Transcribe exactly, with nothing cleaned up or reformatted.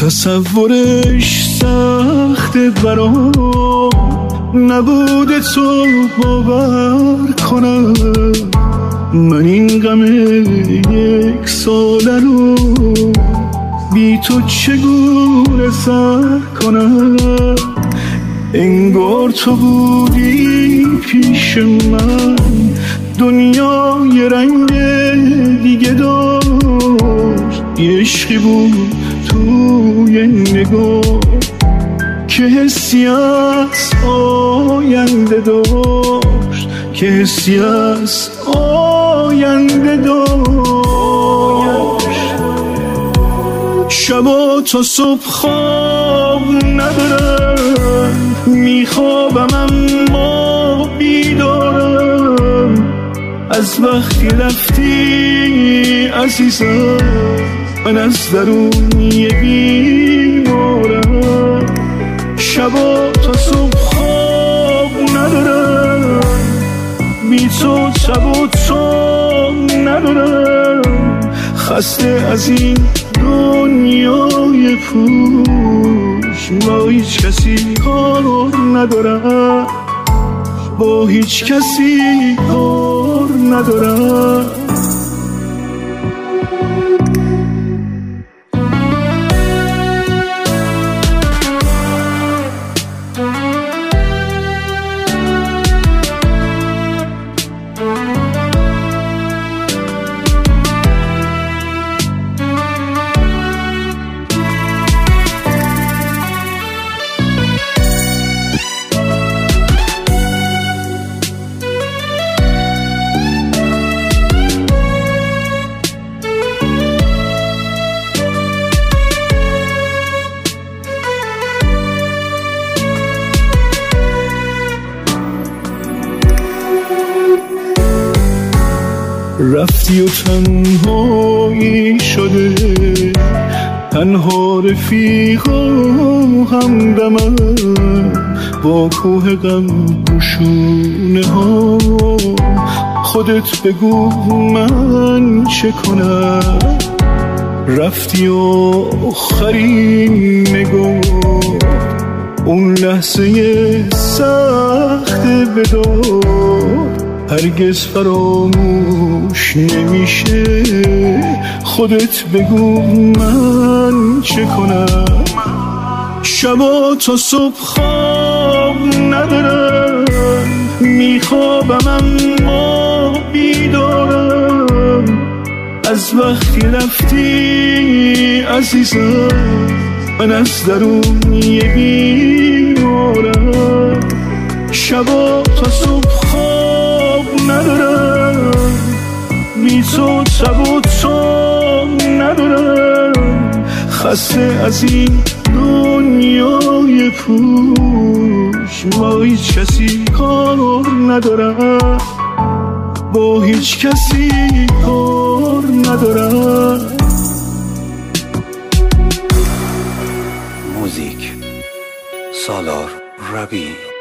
تصورش سخته برام، نبوده تو باور کنم. من این غم یک ساله رو بی تو چگونه سر کنم؟ انگار تو بودی پیش من، دنیا یه رنگ دیگه داشت. یه عشقی بود توی نگاه که حسی از آینده داشت، که حسی از آینده داشت. شبا تا صبح خواب ندارم، میخوابم اما بیدارم. از وقتی رفتی عزیزم، من از درونی بیمارم. شبا تا صبح خواب ندارم، بی تو شب و تو ندارم. خسته از این دنیای پوش، با هیچ کسی کار ندارم، با هیچ کسی کار ندارم. رفتی و تنهایی شده، تنها رفیقا همدمم. با کوه غم گشونه ها خودت بگو من چه کنم؟ رفتی و آخرین نگاه، اون لحظه سخت بدار هرگز فراموش نمیشه. خودت بگو من چه کنم؟ شبا تا صبح خواب ندارم، میخوابم اما بیدارم. از وقتی رفتی عزیزم، من از درونی بیمارم. شبا تا صبح خواب ندارم، بی تو شب و تو ندارم. خسته از این دنیای پوش، با هیچ کسی کار ندارم، با هیچ کسی کار ندارم. موزیک سالار ربی.